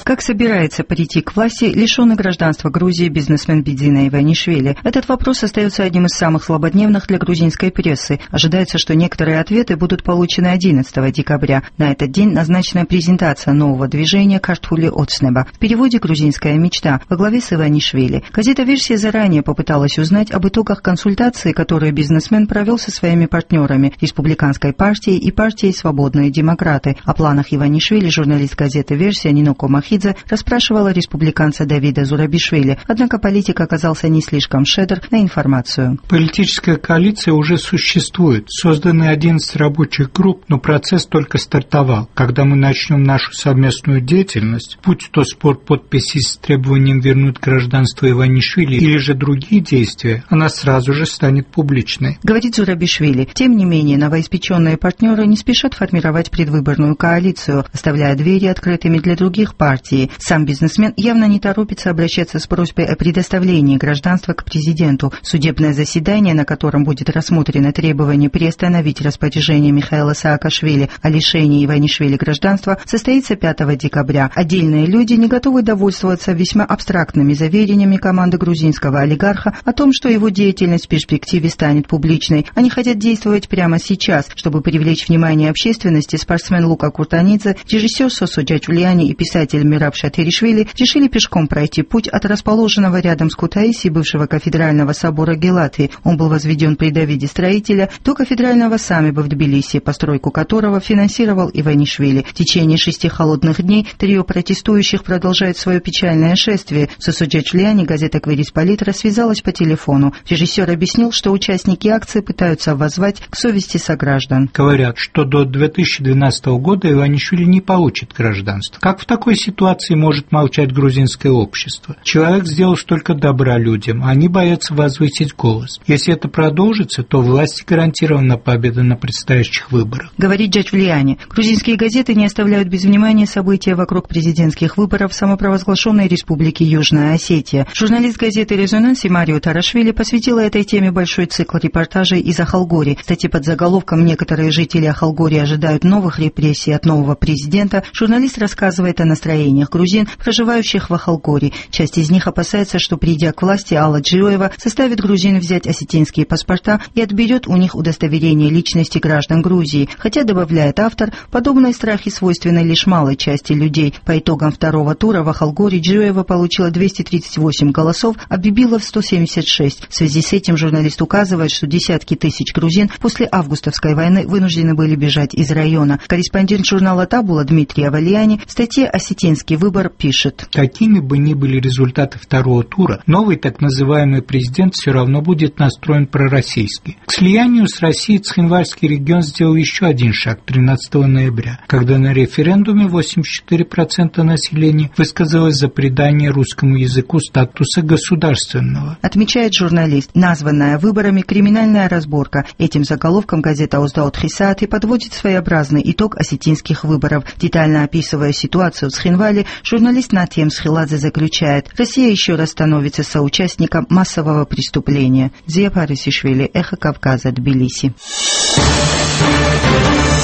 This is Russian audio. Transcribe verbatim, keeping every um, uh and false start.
Как собирается прийти к власти лишенный гражданства Грузии бизнесмен Бидзина Иванишвили? Этот вопрос остается одним из самых злободневных для грузинской прессы. Ожидается, что некоторые ответы будут получены одиннадцатого декабря. На этот день назначена презентация нового движения «Картхули Оцнеба». В переводе «Грузинская мечта» во главе с Иванишвили. Газета «Версия» заранее попыталась узнать об итогах консультации, которые бизнесмен провел со своими партнерами Республиканской партией и партией «Свободные демократы». О планах Иванишвили журналист газеты «Версия» Ниноко Махидзе расспрашивала республиканца Давида Зурабишвили, однако политик оказался не слишком щедр на информацию. Политическая коалиция уже существует. Созданы одиннадцать рабочих групп, но процесс только стартовал. Когда мы начнем нашу совместную деятельность, будь то спор подписей с требованием вернуть гражданство Иванишвили или же другие действия, она сразу же станет публичной. Говорит Зурабишвили. Тем не менее, новоиспеченные партнеры не спешат формировать предвыборную коалицию, оставляя двери открытыми для других партий. Сам бизнесмен явно не торопится обращаться с просьбой о предоставлении гражданства к президенту. Судебное заседание, на котором будет рассмотрено требование приостановить распоряжение Михаила Саакашвили о лишении Иванишвили гражданства, состоится пятого декабря. Отдельные люди не готовы довольствоваться весьма абстрактными заверениями команды грузинского олигарха о том, что его деятельность в перспективе станет публичной. Они хотят действовать прямо сейчас, чтобы привлечь внимание общественности. Спортсмен Лука Куртанидзе, режиссер Сосо Джачульяни и писатель Мираб Шатиришвили решили пешком пройти путь от расположенного рядом с Кутаиси бывшего кафедрального собора Гелатии. Он был возведен при Давиде строителя до кафедрального саммита в Тбилиси, постройку которого финансировал Иванишвили. В течение шести холодных дней трио протестующих продолжает свое печальное шествие. Сосо Джачульяни, газета «Квирисполитра» связалась по телефону. Режиссер объяснил, что участники акции пытаются воззвать к совести сограждан. Говорят, что до две тысячи двенадцатого года Иванишвили не получит гражданство. Как в такой ситуации может молчать грузинское общество? Человек сделал столько добра людям, а они боятся возвысить голос. Если это продолжится, то власти гарантирована победа на предстоящих выборах. Говорит Джачульяни. Грузинские газеты не оставляют без внимания события вокруг президентских выборов в самопровозглашенной республике Южная Осетия. Журналист газеты «Резонанс» Марио Тарашвили посвятила этой теме большой цикл репортажей из Ахалгори. Кстати, под заголовком «Некоторые жители Ахалгори ожидают новых репрессий от нового президента» журналист рассказывает о настроениях грузин, проживающих в Ахалгори. Часть из них опасается, что, придя к власти, Алла Джиоева заставит грузин взять осетинские паспорта и отберет у них удостоверение личности граждан Грузии. Хотя, добавляет автор, подобные страхи свойственны лишь малой части людей. По итогам второго тура в Ахалгори Джиоева получила двести тридцать восемь голосов, а Бибилов сто семьдесят шесть. В связи с этим журналист указывает, что десятки тысяч грузин после августовской войны вынуждены были бежать из района. Корреспондент журнала «Табула» Дмитрий Авалияни в статье «Осетинский выбор» пишет. Какими бы ни были результаты второго тура, новый так называемый президент все равно будет настроен пророссийски. К слиянию с Россией Цхинвальский регион сделал еще один шаг тринадцатого ноября, когда на референдуме восемьдесят четыре процента населения высказалось за придание русскому языку статуса государственного. Отмечает журналист. Названная выборами криминальная разборка. Этим заголовком газета «Оздаут Хисаат» и подводит своеобразный итог осетинских выборов. Детально описывая ситуацию в Цхинвале, журналист Натьем Схиладзе заключает: Россия еще раз становится соучастником массового преступления. Зия Парисишвили, Эхо Кавказа, Тбилиси.